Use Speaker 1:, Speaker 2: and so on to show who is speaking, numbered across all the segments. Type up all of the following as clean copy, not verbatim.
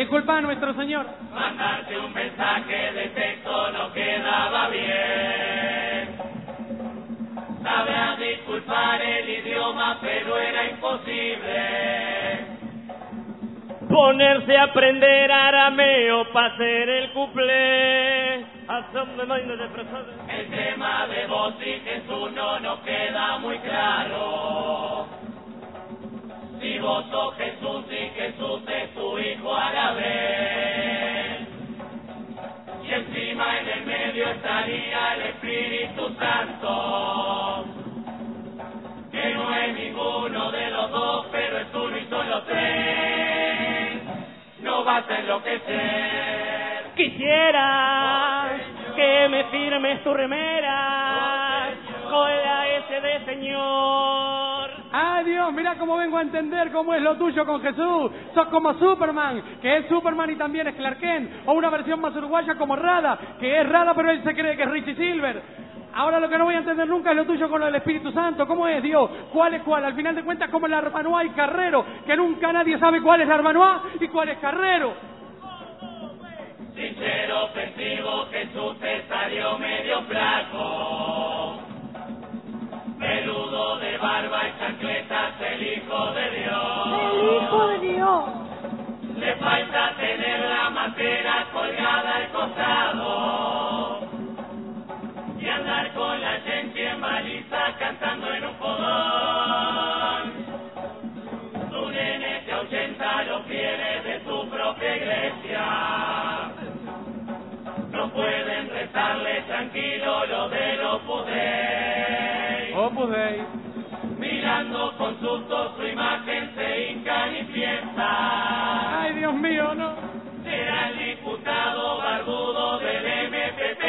Speaker 1: culpa a nuestro Señor.
Speaker 2: Mandarte un mensaje de texto no quedaba bien. Sabrás disculpar el idioma, pero era imposible.
Speaker 3: Ponerse a aprender arameo para hacer el cuplé.
Speaker 2: El tema de vos y Jesús no nos queda muy claro. Si vos sos Jesús y Jesús es tu hijo a la vez. Y encima en el medio estaría el Espíritu Santo, que no es ninguno de los dos, pero es uno y son los tres. No vas a enloquecer.
Speaker 3: Quisiera que me firmes tu remera con la S de Señor.
Speaker 1: ¡Ay, Dios! Mira cómo vengo a entender cómo es lo tuyo con Jesús. Sos como Superman, que es Superman y también es Clark Kent. O una versión más uruguaya como Rada, que es Rada pero él se cree que es Richie Silver. Ahora lo que no voy a entender nunca es lo tuyo con el Espíritu Santo. ¿Cómo es, Dios? ¿Cuál es cuál? Al final de cuentas, como el Arbanoa y Carrero, que nunca nadie sabe cuál es Arbanoa y cuál es Carrero.
Speaker 2: Sincero, ofensivo, Jesús te salió medio flaco. Peludo de barba y chancletas, el Hijo de Dios.
Speaker 4: ¡El Hijo de Dios!
Speaker 2: Le falta tener la matera colgada al costado y andar con la gente en baliza cantando en un fogón. Tu nene te ahuyenta los fieles de su propia iglesia. No pueden rezarle tranquilo lo del Opus Dei.
Speaker 1: Opus Dei.
Speaker 2: Mirando con susto su imagen se hincan y piensan.
Speaker 1: ¡Ay, Dios mío, no!
Speaker 2: Será el diputado barbudo del MPP.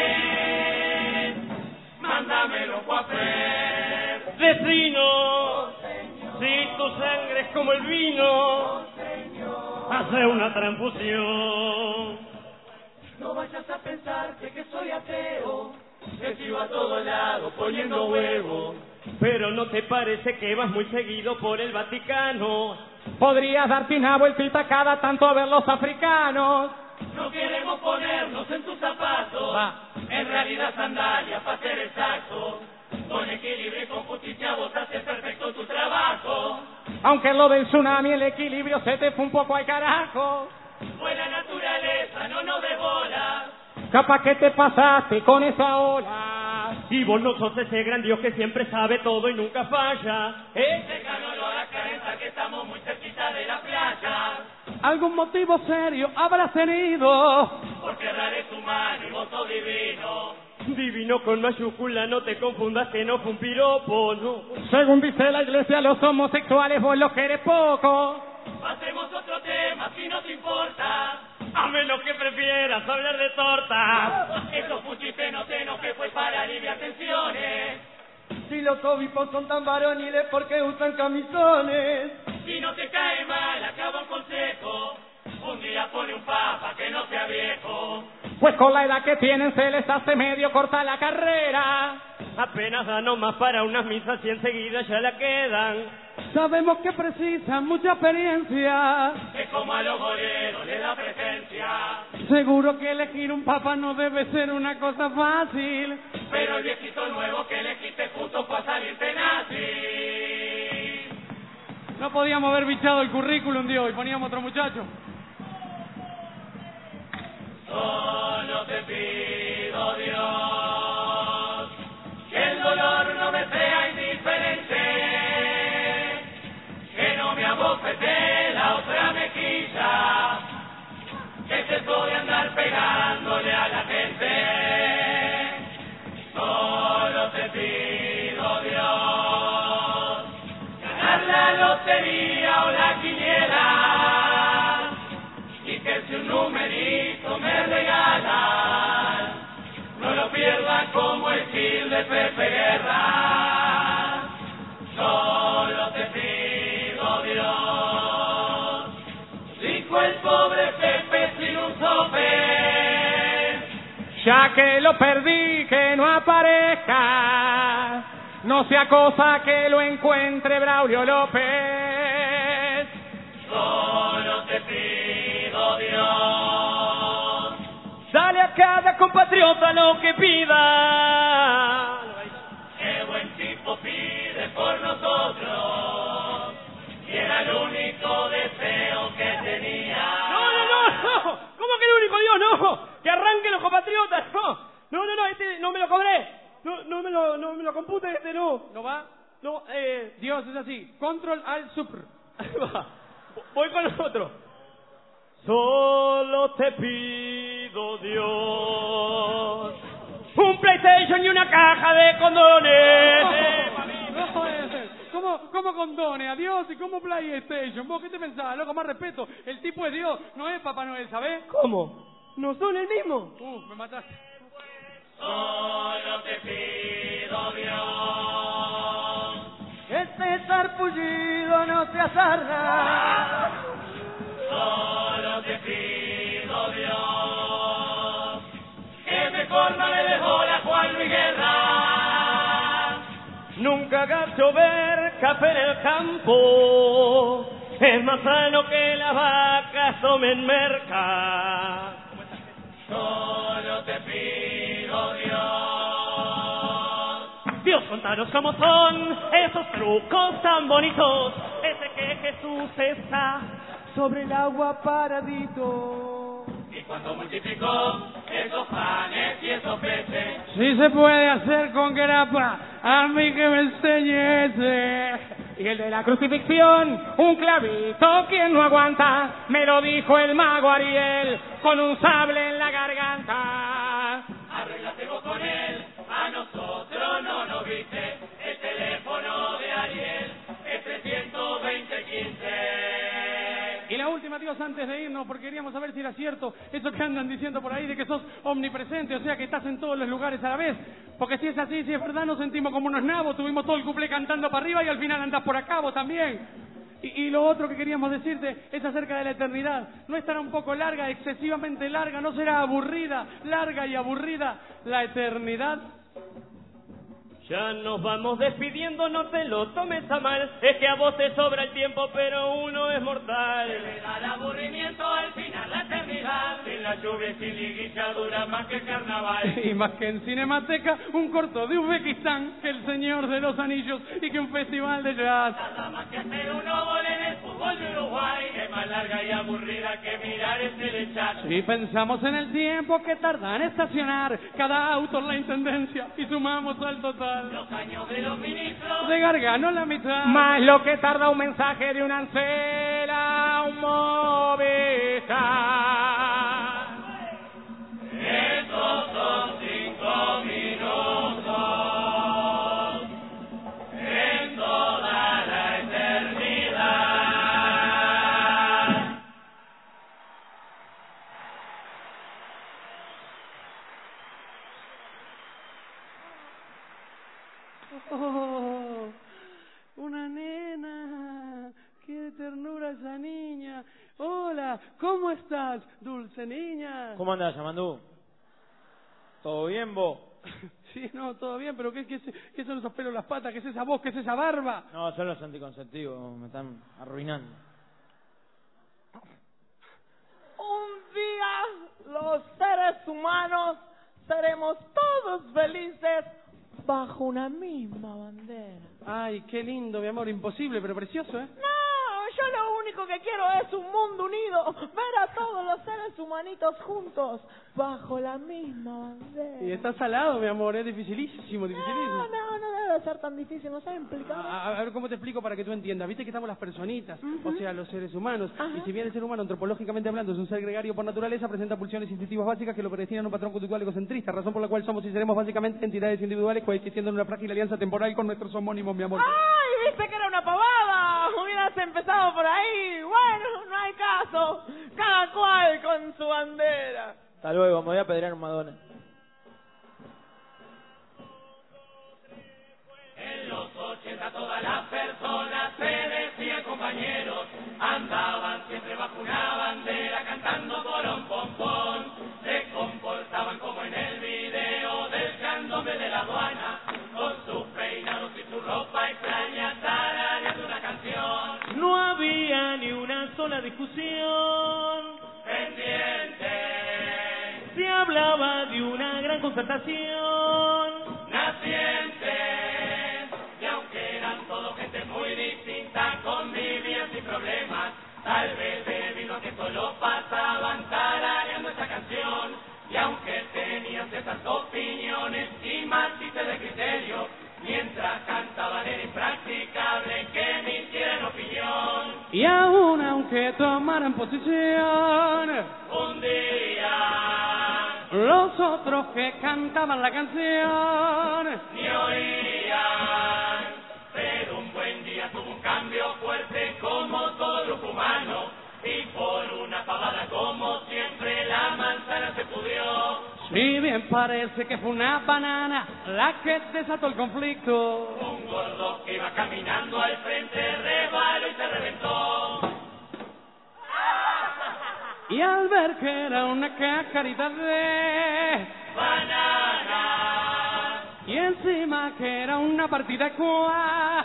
Speaker 2: Mándamelo coafer.
Speaker 3: Vecino, si tu sangre es como el vino, hace una transfusión.
Speaker 2: No vayas a pensarte que soy ateo, que sigo a todo lado poniendo huevo.
Speaker 3: Pero ¿no te parece que vas muy seguido por el Vaticano?
Speaker 1: Podrías darte una vueltita cada tanto a ver los africanos.
Speaker 2: No queremos ponernos en tus zapatos. En realidad sandalias para ser exacto. Con equilibrio y con justicia vos haces perfecto tu trabajo.
Speaker 1: Aunque lo del tsunami el equilibrio se te fue un poco al carajo.
Speaker 2: Fue la naturaleza, no nos dé bola.
Speaker 1: Capaz que te pasaste con esa ola.
Speaker 3: Y vos no sos ese gran Dios que siempre sabe todo y nunca falla.
Speaker 2: Déjalo, no hagas carencia que estamos muy cerquita de la playa.
Speaker 1: ¿Algún motivo serio habrás tenido?
Speaker 2: Porque errar es humano y vos sos divino.
Speaker 3: Divino con mayúscula, no te confundas que no fue un piropo, no.
Speaker 1: Según dice la iglesia, los homosexuales vos los querés poco.
Speaker 2: Hacemos otro tema si no te importa.
Speaker 3: A menos que prefieras hablar de torta.
Speaker 2: Esos fuchiste no te enojes, pues para aliviar tensiones.
Speaker 1: Si los obispos son tan varoniles, ¿por qué usan camisones?
Speaker 2: Si no te cae mal, acaba un consejo. Un día pone un papa que no sea viejo.
Speaker 1: Pues con la edad que tienen se les hace medio corta la carrera.
Speaker 3: Apenas da nomás para unas misas y enseguida ya la quedan.
Speaker 1: Sabemos que precisan mucha experiencia.
Speaker 2: Es como a los goleros le da presencia.
Speaker 1: Seguro que elegir un papa no debe ser una cosa fácil.
Speaker 2: Pero el viejito nuevo que elegiste justo fue a salirte nazi.
Speaker 1: No podíamos haber bichado el currículum de hoy, poníamos otro muchacho.
Speaker 2: Solo te pido, Dios, que el dolor no me sea indiferente, que no me abofete la otra mejilla, que se puede andar pegándole a la gente. Solo te pido, Dios, ganar la lotería o la quiniela, y que si un numerito me regalan, no lo pierdan como el Gil de Pepe Guerra. Solo te pido, Dios, dijo el pobre Pepe sin un sope.
Speaker 1: Ya que lo perdí, que no aparezca, no sea cosa que lo encuentre Braulio López.
Speaker 2: Solo te pido, Dios,
Speaker 3: cada compatriota lo que pida.
Speaker 2: Qué buen tipo pide por nosotros, y era el único deseo que tenía.
Speaker 3: No. ¿Cómo que el único Dios? No. Que arranquen los compatriotas. No, este no me lo cobré. No me lo compute, este no.
Speaker 1: ¿No va?
Speaker 3: No,
Speaker 1: Dios es así. Control al super.
Speaker 3: voy con los otros. Solo te pido, Dios, un PlayStation y una caja de condones.
Speaker 1: No puede ser. ¿Cómo condones a Dios y cómo PlayStation? ¿Vos qué te pensás? Loco, más respeto. El tipo es Dios, no es Papá Noel, ¿sabés?
Speaker 3: ¿Cómo? ¿No son el mismo?
Speaker 1: Me mataste.
Speaker 2: Solo te pido, Dios,
Speaker 1: Este sarpullido no se azarra.
Speaker 2: solo te pido, Dios, que mejor no le dejó la Juan Luis Guerra.
Speaker 3: Nunca hagas llover café en el campo, es más sano que las vacas tomen merca.
Speaker 2: Solo te pido, Dios,
Speaker 3: Dios, contanos cómo son esos trucos tan bonitos, ese que Jesús está sobre el agua paradito.
Speaker 2: y cuando multiplicó esos panes y esos peces,
Speaker 1: Sí se puede hacer con grapa, a mí que me enseñe ese.
Speaker 3: Y el de la crucifixión, un clavito, quien no aguanta, me lo dijo el mago Ariel, con un sable en la garganta.
Speaker 2: arréglate vos con él, a nosotros no nos viste, el teléfono de Ariel es 320-15.
Speaker 1: Y la última, Dios, antes de irnos, porque queríamos saber si era cierto eso que andan diciendo por ahí de que sos omnipresente, o sea que estás en todos los lugares a la vez. Porque si es así, si es verdad, nos sentimos como unos nabos, tuvimos todo el cuplé cantando para arriba y al final andás por acá vos también. Y lo otro que queríamos decirte es acerca de la eternidad. ¿No estará un poco larga, excesivamente larga? ¿No será aburrida, larga y aburrida la eternidad?
Speaker 3: Ya nos vamos despidiendo, no te lo tomes a mal, es que a vos te sobra el tiempo, pero uno es mortal.
Speaker 2: Le da el aburrimiento al final la eternidad, sin la lluvia y sin liguilla dura más que el carnaval.
Speaker 1: Y más que en Cinemateca, un corto de Uzbekistán, que El Señor de los Anillos y que un festival de jazz.
Speaker 2: Nada más que hacer un gol en el fútbol de Uruguay, es más larga y aburrida que mirar el telechat.
Speaker 1: Si pensamos en el tiempo que tarda en estacionar cada auto en la intendencia y sumamos al total
Speaker 2: Los años de los ministros,
Speaker 1: de Gargano la mitad.
Speaker 3: Más lo que tarda un mensaje de una Ancela, un Movistar.
Speaker 2: esos son 5 minutos en toda la eternidad.
Speaker 1: Oh, una nena, qué ternura esa niña. Hola, ¿cómo estás, dulce niña?
Speaker 4: ¿Cómo andás, Yamandú? ¿Todo bien, vos?
Speaker 1: Sí, no, todo bien, pero ¿qué son esos pelos en las patas? ¿Qué es esa voz? ¿Qué es esa barba?
Speaker 4: No, son los anticonceptivos, me están arruinando.
Speaker 5: Un día los seres humanos seremos todos felices bajo una misma bandera.
Speaker 1: Ay, qué lindo, mi amor, imposible, pero precioso, ¿eh?
Speaker 5: No, yo lo único que quiero es un mundo unido, ver a todos los seres humanitos juntos bajo la misma bandera.
Speaker 1: Y está salado, mi amor, es dificilísimo, dificilísimo.
Speaker 5: No debe ser tan difícil, no sé explicar.
Speaker 1: A ver, ¿cómo te explico para que tú entiendas? Viste que estamos las personitas, o sea, los seres humanos.
Speaker 5: Ajá.
Speaker 1: Y si bien el ser humano, antropológicamente hablando, es un ser gregario por naturaleza, presenta pulsiones instintivas básicas que lo predestinan a un patrón conductual egocentrista, razón por la cual somos y seremos básicamente entidades individuales coexistiendo en una frágil alianza temporal con nuestros homónimos, mi amor.
Speaker 5: ¡Ay, viste que era una pavada! Hubieras empezado por ahí. Bueno, no hay caso. Cada cual con su bandera.
Speaker 4: Hasta luego, me voy a pedrear un Madonna.
Speaker 2: En los 80 todas las personas se decían compañeros, andaban siempre bajo una bandera cantando porón pom pom, se comportaban como en el video del candombe de la aduana, con sus peinados y su ropa extraña tarareando una canción.
Speaker 3: No había ni una sola discusión,
Speaker 2: Pendiente,
Speaker 3: se hablaba de una gran concertación.
Speaker 2: Nacientes, y aunque eran todos gente muy distinta, convivían sin problemas, tal vez debido a que solo pasaban tarareando esta canción. Y aunque tenían ciertas opiniones y matices de criterio, mientras cantaban era impracticable que emitieran opinión.
Speaker 1: Y aún aunque tomaran posición,
Speaker 2: Un día
Speaker 1: los otros que cantaban la canción
Speaker 2: ni oían, pero un buen día tuvo un cambio fuerte como todo grupo humano, y por una pavada como siempre la manzana se pudrió.
Speaker 1: Si bien parece que fue una banana la que desató el conflicto,
Speaker 2: Un gordo que iba caminando al frente rebaló y se reventó.
Speaker 1: y al ver que era una cascarita de
Speaker 2: Banana,
Speaker 1: y encima que era una partida ecuatoriana,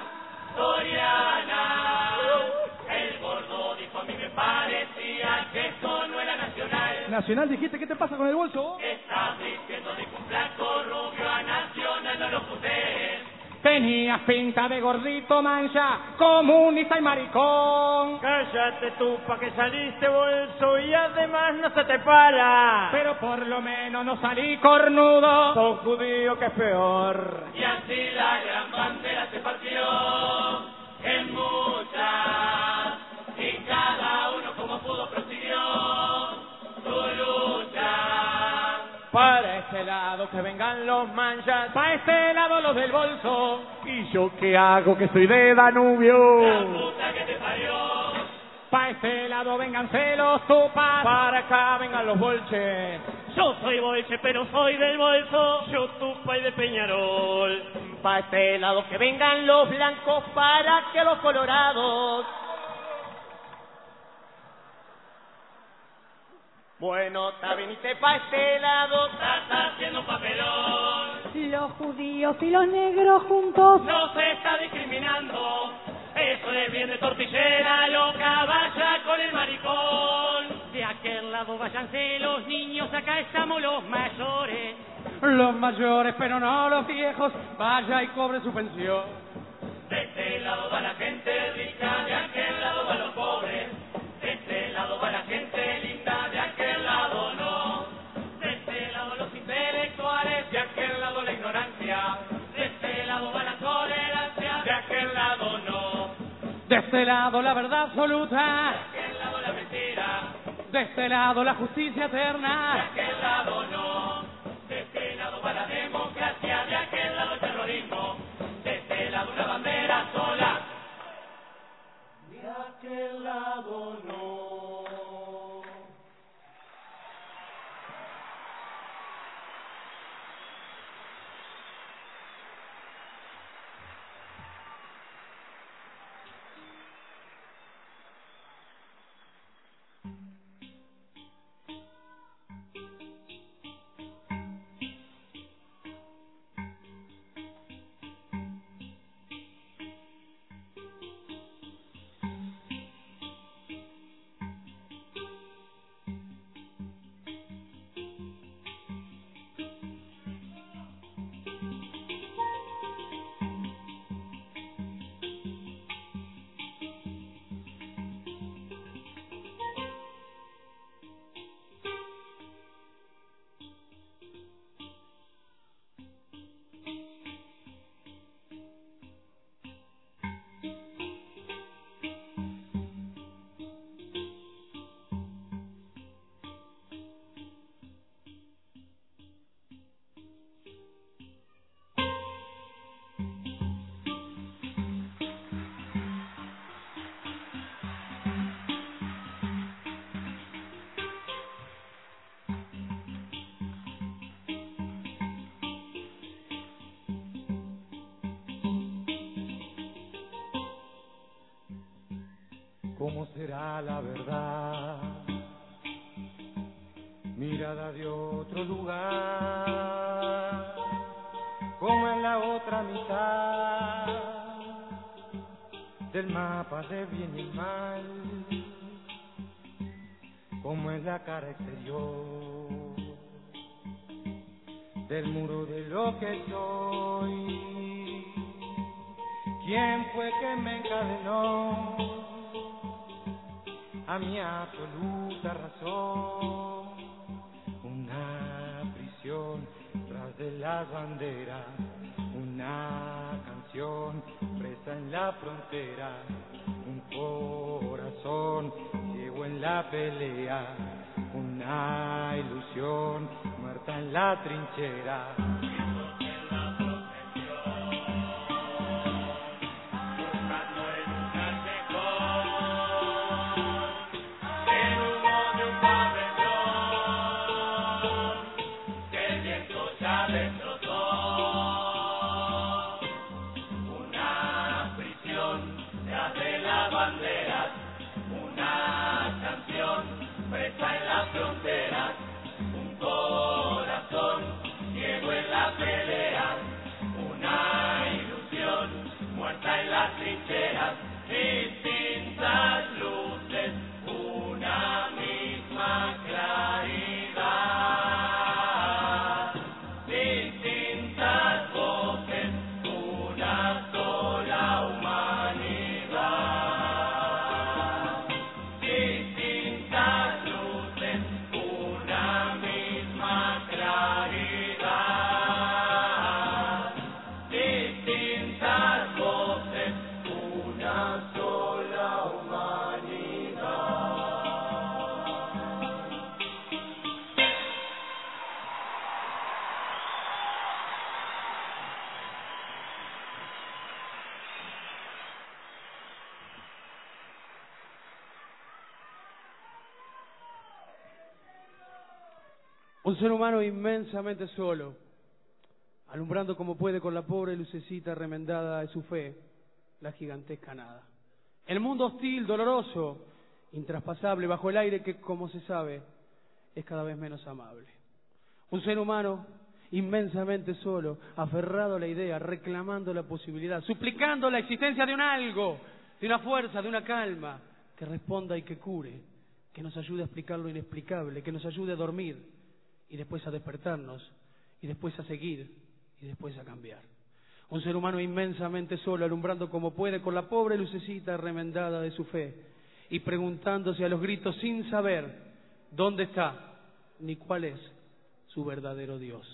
Speaker 2: el gordo dijo: a mí me parecía que esto no era nacional.
Speaker 4: Nacional, dijiste, ¿qué te pasa con el bolso?
Speaker 2: Estás diciendo de un flaco rubio a nacional, no lo putees.
Speaker 1: tenías pinta de gordito mancha, comunista y maricón.
Speaker 3: Cállate tú, pa' que saliste bolso y además no se te para.
Speaker 1: Pero por lo menos no salí cornudo.
Speaker 3: Sos judío, que es peor.
Speaker 2: Y así la gran bandera se partió en muchas, y cada uno como pudo prosiguió su lucha.
Speaker 3: Para este lado que vengan los manchas,
Speaker 1: Pa' este lado los del bolso.
Speaker 3: ¿y yo qué hago que soy de
Speaker 2: La
Speaker 3: Danubio?
Speaker 2: puta que te parió.
Speaker 1: Pa' este lado vénganse los tupas.
Speaker 3: Para acá vengan los bolches. Yo soy bolche, pero soy del bolso. Yo tupa y de Peñarol.
Speaker 6: Pa' este lado que vengan los blancos para que los colorados. Bueno, ta venite pa' este lado.
Speaker 2: Estás haciendo un papelón.
Speaker 5: Los judíos y los negros juntos.
Speaker 2: No se está discriminando. Eso es bien de tortillera loca. Vaya con el maricón.
Speaker 1: De aquel lado váyanse los niños, acá estamos los mayores. Los mayores, pero no los viejos. Vaya y cobre su pensión.
Speaker 2: De este lado va la gente rica, de aquel lado van los pobres. De este lado va la gente linda, de aquel lado no. De este lado los intelectuales, de aquel lado la ignorancia. De este lado va la tolerancia, de aquel lado no.
Speaker 1: De este lado la verdad absoluta.
Speaker 2: De aquel lado la mentira,
Speaker 1: De este lado la justicia
Speaker 2: de
Speaker 1: eterna.
Speaker 2: aquel lado no. De este lado va la democracia, de aquel lado el terrorismo. De este lado una bandera sola, de aquel lado no.
Speaker 7: ¿Cómo será la verdad? Mirada de otro lugar, como en la otra mitad del mapa de bien y mal, como en la cara exterior del muro de lo que soy. ¿Quién fue que me encadenó a mi absoluta razón? Una prisión tras de las banderas, una canción presa en la frontera, un corazón ciego en la pelea, una ilusión muerta en la trinchera.
Speaker 2: Distintas luces, una misma claridad. Distintas voces, una sola humanidad. Distintas luces, una misma claridad. Distintas voces, una sola humanidad.
Speaker 1: Un ser humano inmensamente solo, alumbrando como puede con la pobre lucecita remendada de su fe la gigantesca nada. El mundo hostil, doloroso, intraspasable, bajo el aire que, como se sabe, es cada vez menos amable. Un ser humano inmensamente solo, aferrado a la idea, reclamando la posibilidad, suplicando la existencia de un algo, de una fuerza, de una calma, que responda y que cure, que nos ayude a explicar lo inexplicable, que nos ayude a dormir y después a despertarnos, y después a seguir, y después a cambiar. Un ser humano inmensamente solo, alumbrando como puede con la pobre lucecita remendada de su fe, y preguntándose a los gritos sin saber dónde está, ni cuál es su verdadero Dios.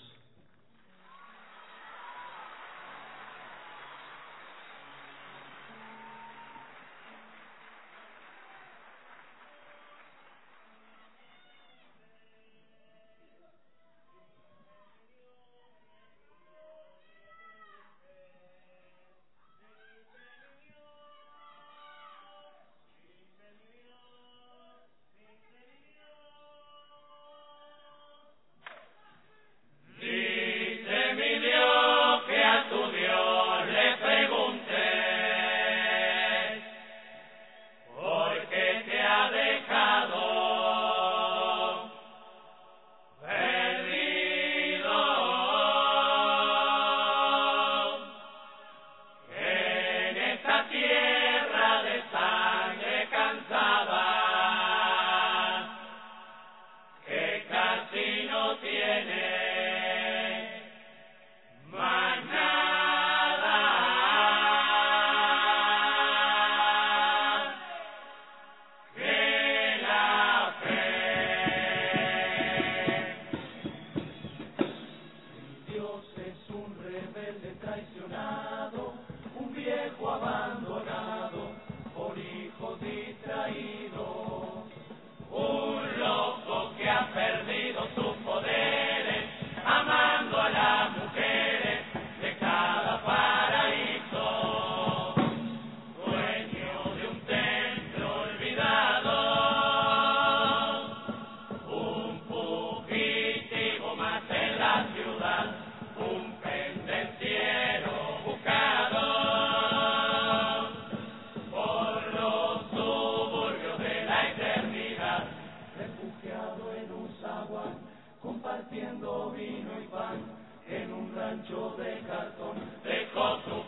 Speaker 2: rancho de cartón, dejó su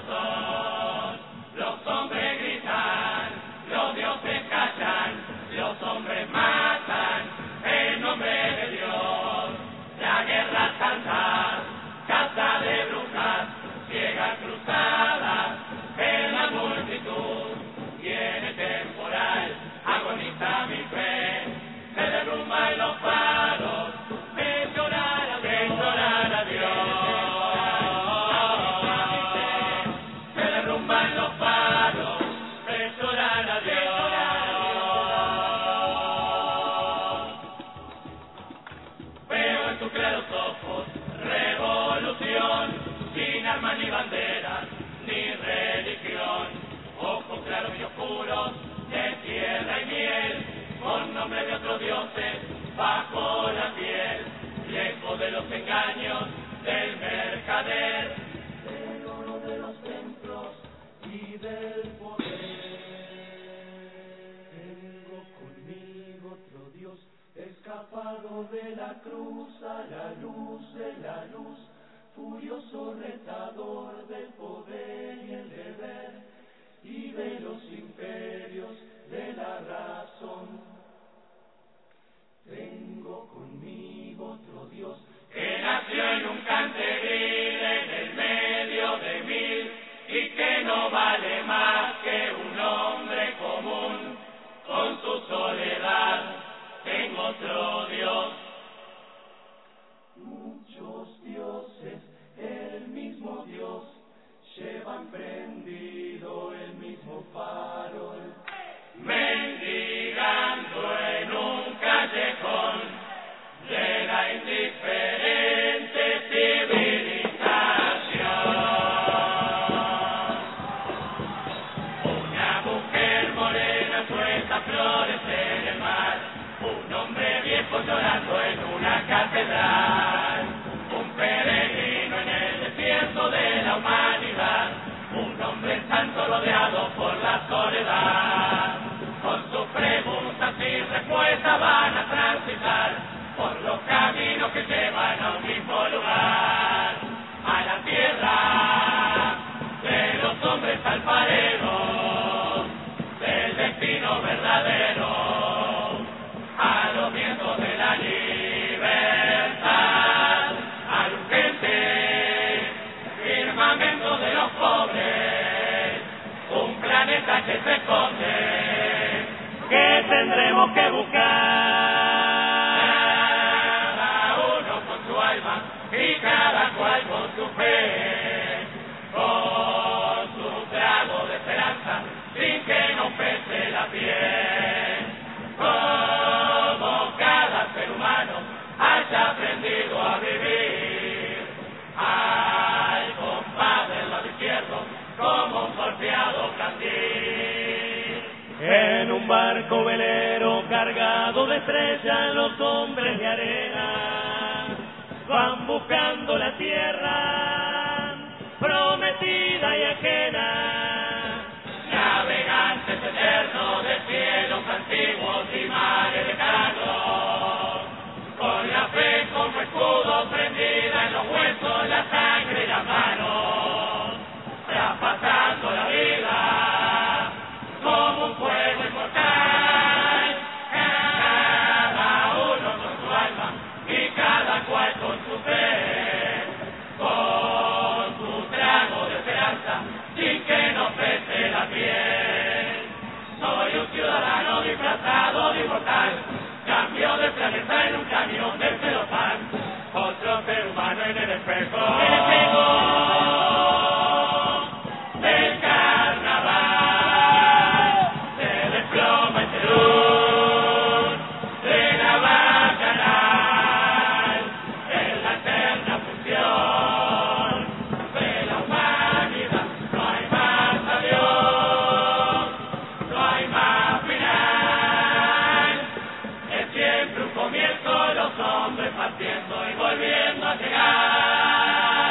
Speaker 2: corazón. Los hombres gritan, los dioses callan, los hombres matan, en nombre de Dios, la guerra santa. claros ojos, revolución, sin armas ni banderas, ni religión, ojos claros y oscuros, de tierra y miel, con nombre de otros dioses, bajo la piel, lejos de los engaños del mercader, del oro de los templos y del poder. Tengo conmigo otro Dios, escapado de la cruz a la luz de la luz, furioso retador del poder y el deber, y de los imperios de la razón. Tengo conmigo otro Dios, que nació en un canteril en el medio de mil, y que no vale más que un hombre común, con su soledad. Tengo otro Dios. Muchos dioses, el mismo Dios, llevan prendido el mismo farol, mendigando en un callejón de la indiferente civilización. Una mujer morena suelta flores en el mar, un hombre viejo llorando en una catedral, un peregrino en el desierto de la humanidad, un hombre santo rodeado por la soledad. Con sus preguntas y respuestas van a transitar por los caminos que llevan a un mismo lugar, a la tierra de los hombres alfareros, del destino verdadero, a los vientos de la libertad, al urgente firmamento de los pobres, un planeta que se esconde, que tendremos que buscar, cada uno con su alma y cada cual con su fe, con su trago de esperanza, sin que nos pese la piel, como cada ser humano haya aprendido a vivir, al compás del lado izquierdo, como un golpeado candil. En un barco velero cargado de estrellas, los hombres de arena van buscando la tierra prometida y ajena, navegantes eternos de cielos antiguos y mares lejanos, con la fe como escudo prendida en los huesos, la sangre y las manos, traspasando la vida como un fuego inmortal, cada uno con su alma y cada cual con su fe, con su trago de esperanza, sin que nos pese la piel. Soy un ciudadano disfrazado de inmortal, cambio de planeta en un camión de celofán, otro ser humano en el espejo del carnaval, se desploma ese luz de la bacanal, en la eterna función de la humanidad. No hay más adiós, no hay más final, es siempre un comienzo, los hombres partiendo y volviendo a llegar.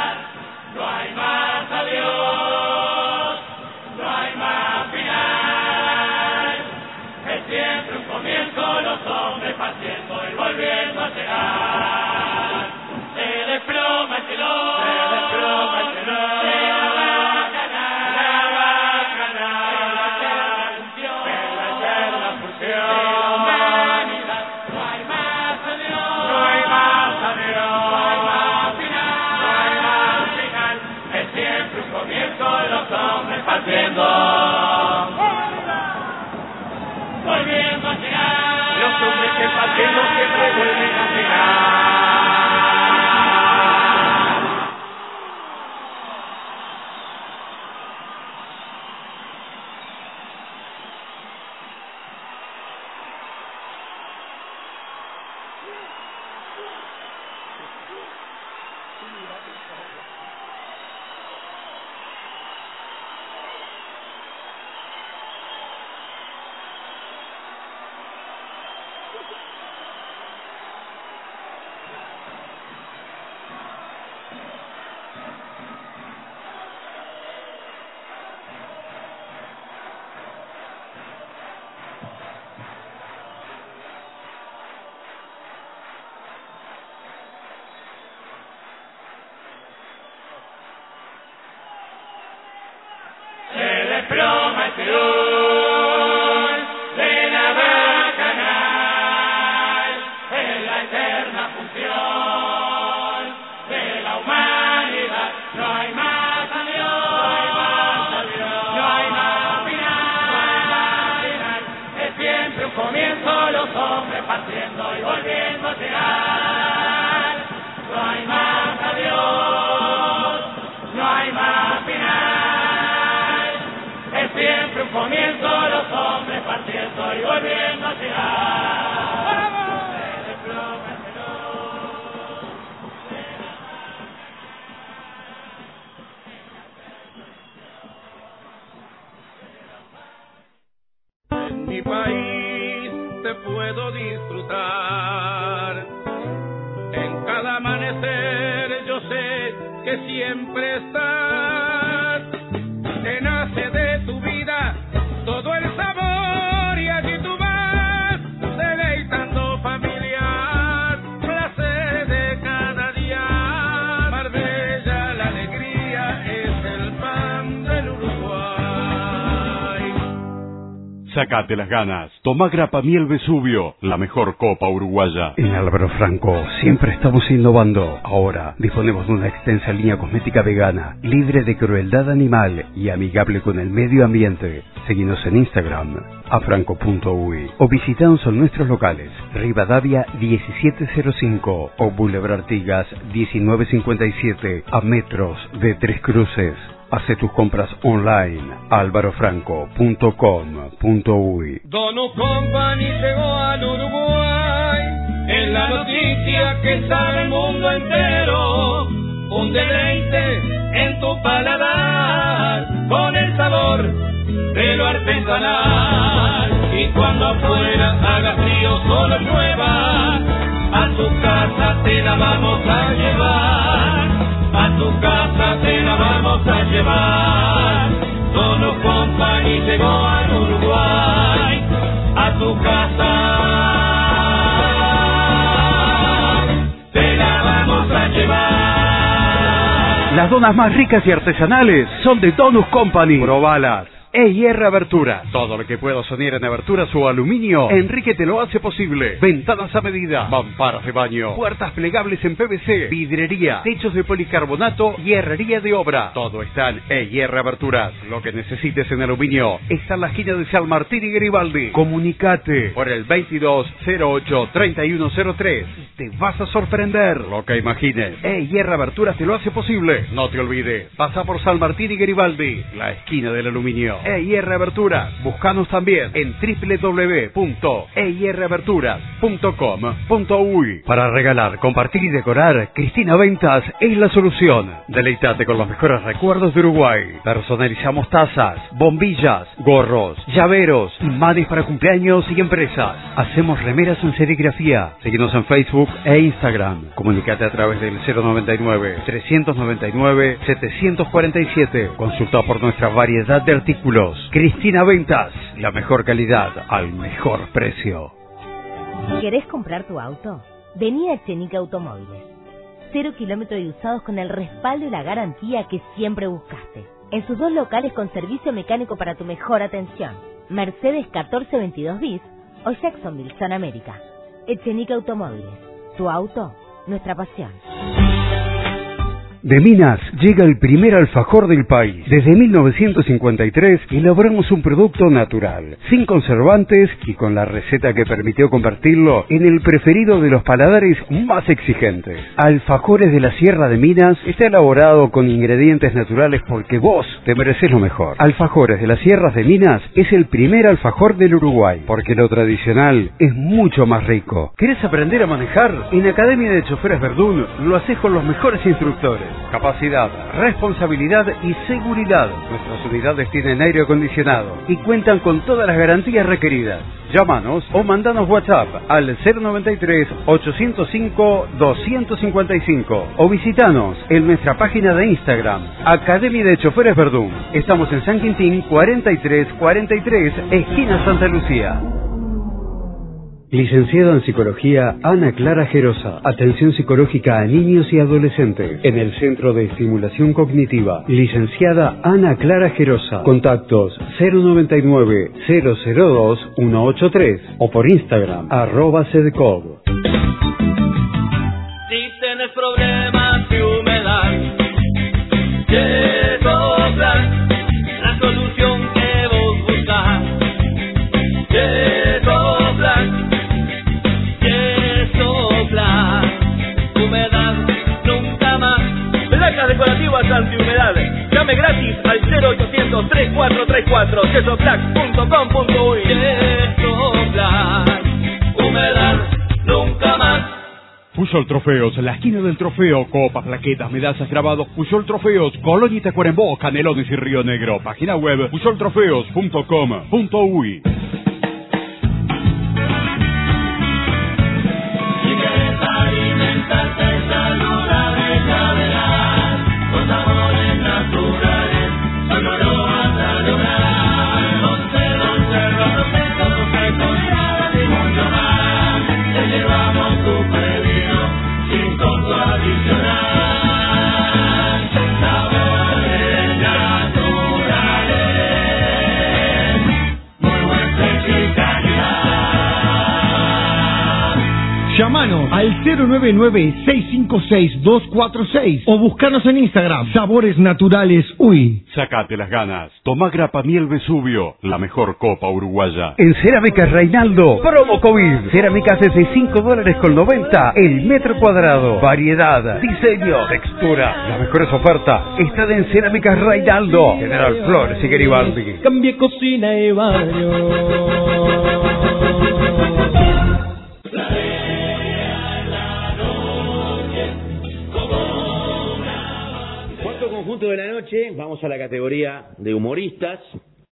Speaker 2: desploma el terror de la bacanal en la eterna función de la humanidad. No hay más adiós, no hay más final, es siempre un comienzo, los hombres partiendo y volviendo a llegar. No hay más adiós, no hay más final, es siempre un comienzo, los hombres partiendo y volviendo a llegar.
Speaker 8: En mi país te puedo disfrutar. En cada amanecer yo sé que siempre estás. Te nace de tu vida todo el sabor y allí tú vas deleitando familiar. Placer de cada día. Marbella, la alegría es el pan del Uruguay.
Speaker 9: Sácate las ganas. Toma Grapa Miel Vesubio, la mejor copa uruguaya.
Speaker 10: En Álvaro Franco siempre estamos innovando. Ahora disponemos de una extensa línea cosmética vegana, libre de crueldad animal y amigable con el medio ambiente. Seguinos en Instagram, afranco.uy, o visitanos en nuestros locales, Rivadavia 1705 o Boulevard Artigas 1957, a metros de Tres Cruces. Hace tus compras online, alvarofranco.com.uy.
Speaker 8: Donut Company llegó al Uruguay, es la noticia que sabe el mundo entero. Un deleite en tu paladar, con el sabor de lo artesanal. Y cuando afuera haga frío, solo llueva, a tu casa te la vamos a llevar. A tu casa te la vamos a llevar. Donut Company llegó al Uruguay, a tu casa te la vamos a llevar.
Speaker 10: Las donas más ricas y artesanales son de Donut Company. Probalas. EIR Aberturas. Todo lo que puedo soñar en aberturas o aluminio, Enrique te lo hace posible. Ventanas a medida, mamparas de baño, puertas plegables en PVC, vidrería, techos de policarbonato y herrería de obra. Todo está en EIR Aberturas. Lo que necesites en aluminio está en la esquina de San Martín y Garibaldi. Comunicate por el 2208-3103. Te vas a sorprender lo que imagines. EIR Aberturas te lo hace posible. No te olvides, pasa por San Martín y Garibaldi, la esquina del aluminio. EIR Aberturas. Búscanos también en www.eiraberturas.com.uy. Para regalar, compartir y decorar, Cristina Ventas es la solución. Deleitate con los mejores recuerdos de Uruguay. Personalizamos tazas, bombillas, gorros, llaveros, imanes para cumpleaños y empresas. Hacemos remeras en serigrafía. Síguenos en Facebook e Instagram. Comunicate a través del 099-399-747. Consulta por nuestra variedad de artículos. Cristina Ventas, la mejor calidad al mejor precio.
Speaker 11: ¿Querés comprar tu auto? Vení a Echenique Automóviles. 0 kilómetros de usados con el respaldo y la garantía que siempre buscaste. En sus 2 locales con servicio mecánico para tu mejor atención. Mercedes 1422 bis o Jacksonville, San América. Echenique Automóviles. Tu auto, nuestra pasión.
Speaker 10: De Minas llega el primer alfajor del país. Desde 1953 elaboramos un producto natural, sin conservantes y con la receta que permitió convertirlo en el preferido de los paladares más exigentes. Alfajores de la Sierra de Minas está elaborado con ingredientes naturales porque vos te mereces lo mejor. Alfajores de las Sierras de Minas es el primer alfajor del Uruguay, porque lo tradicional es mucho más rico. ¿Querés aprender a manejar? En Academia de Choferes Verdún lo haces con los mejores instructores. Capacidad, responsabilidad y seguridad. Nuestras unidades tienen aire acondicionado y cuentan con todas las garantías requeridas. Llámanos o mandanos WhatsApp al 093-805-255 o visitanos en nuestra página de Instagram, Academia de Choferes Verdún. Estamos en San Quintín 4343, esquina Santa Lucía. Licenciada en Psicología Ana Clara Gerosa. Atención psicológica a niños y adolescentes. En el Centro de Estimulación Cognitiva. Licenciada Ana Clara Gerosa. Contactos 099-002-183 o por Instagram @sedcog.
Speaker 3: Si tienes problemas de humedad, Yesoplan, la solución que vos buscas. Yesoplan, humedad nunca más. Placas decorativas antihumedad. Llame gratis al 0800-3434 yesoplac.com.uy. Yesoplan, humedad nunca más.
Speaker 9: Puyol Trofeos, la esquina del trofeo, copas, plaquetas, medallas, grabados. Puyol Trofeos, Colonia y Tacuarembó, Canelones y Río Negro. Página web puyoltrofeos.com.uy.
Speaker 12: Llámanos al 099-656-246 o buscanos en Instagram, Sabores Naturales Uy.
Speaker 9: Sacate las ganas. Tomá Grapa Miel Vesubio, la mejor copa uruguaya.
Speaker 10: En Cerámicas Reinaldo, promo COVID. Cerámicas desde $5.90 el metro cuadrado. Variedad, diseño, textura. Las mejores ofertas están en Cerámicas Reinaldo. General Flores y Garibaldi.
Speaker 3: Cambie cocina y baño.
Speaker 13: Conjunto de la noche, vamos a la categoría de humoristas.